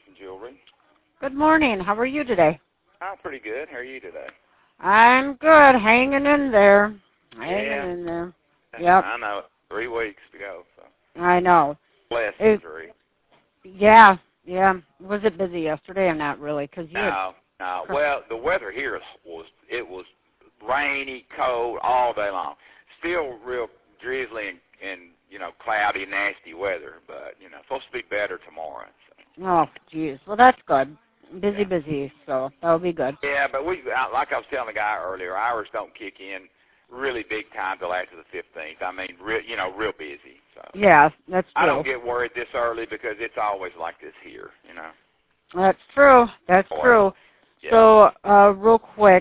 Jewelry. Good morning. How are you today? I'm pretty good. How are you today? I'm good. Hanging in there. Hanging in there. Yep. I know. 3 weeks to go. So. I know. Less than 3. Yeah. Was it busy yesterday or not really? No. Well, the weather here was rainy, cold all day long. Still real drizzly and cloudy, nasty weather, but supposed to be better tomorrow. So. Oh, geez. Well, that's good. Busy, so that'll be good. Yeah, but like I was telling the guy earlier, hours don't kick in really big time till after the 15th. I mean, real busy. So. Yeah, that's true. I don't get worried this early because it's always like this here, That's true. Yeah. So, real quick,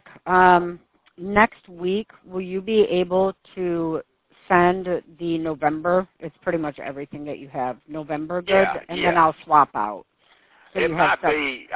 next week, will you be able to send the November? It's pretty much everything that you have. November goods, and then I'll swap out. So it might be.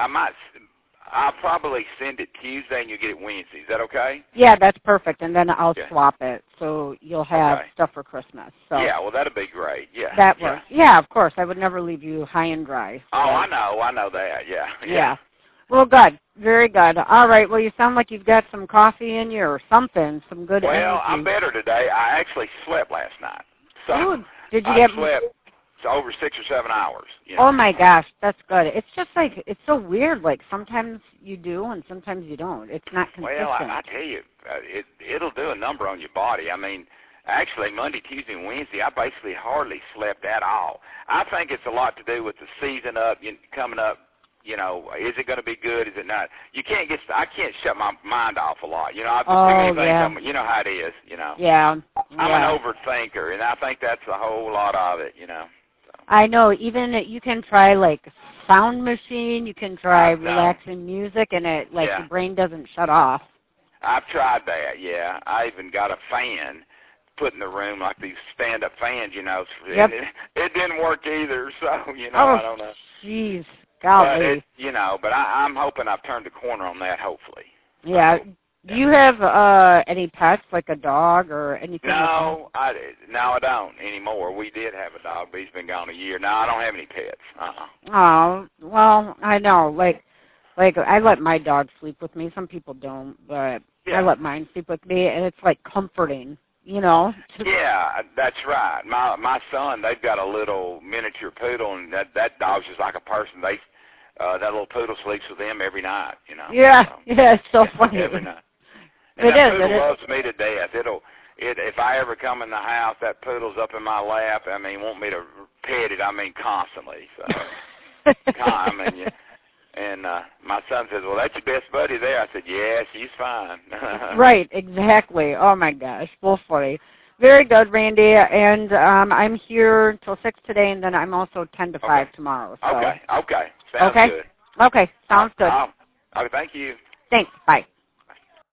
I'll probably send it Tuesday, and you get it Wednesday. Is that okay? Yeah, that's perfect, and then I'll swap it, so you'll have stuff for Christmas. So yeah, well, that'll be great. Yeah, that works. Yeah, of course. I would never leave you high and dry. So. Oh, I know that. Yeah. Well, good. Very good. All right. Well, you sound like you've got some coffee in you or something, some good energy. Well, I'm better today. I actually slept last night. So ooh, did you slept over 6 or 7 hours. Oh, my gosh. That's good. It's just like, it's so weird. Like, sometimes you do and sometimes you don't. It's not consistent. Well, I tell you, it'll do a number on your body. I mean, actually, Monday, Tuesday, and Wednesday, I basically hardly slept at all. I think it's a lot to do with the season coming up. Is it going to be good? Is it not? I can't shut my mind off a lot. Too many things. You know how it is. Yeah. I'm an overthinker, and I think that's a whole lot of it. So. I know. Even you can try like sound machine. You can try relaxing music, and your brain doesn't shut off. I've tried that. Yeah, I even got a fan put in the room, like these stand-up fans. Yep. It didn't work either. So I don't know. Jeez. Golly. But I'm hoping I've turned the corner on that, hopefully. Yeah. Do you have any pets, like a dog or anything No, I don't anymore. We did have a dog, but he's been gone a year. No, I don't have any pets. Oh, well, I know. Like I let my dog sleep with me. Some people don't, but I let mine sleep with me, and it's like comforting. Yeah, that's right. My son, they've got a little miniature poodle, and that dog's just like a person. That little poodle sleeps with them every night. Yeah, it's so funny. Every night. And that poodle loves me to death. If I ever come in the house, that poodle's up in my lap. I mean, want me to pet it. I mean, constantly. So, And my son says, well, that's your best buddy there. I said, yeah, she's fine. Right, exactly. Oh, my gosh. Well, funny. Very good, Randy. And I'm here until 6 today, and then I'm also 10 to 5 tomorrow. So. Okay. Sounds good. Okay, sounds good. Okay, thank you. Thanks. Bye.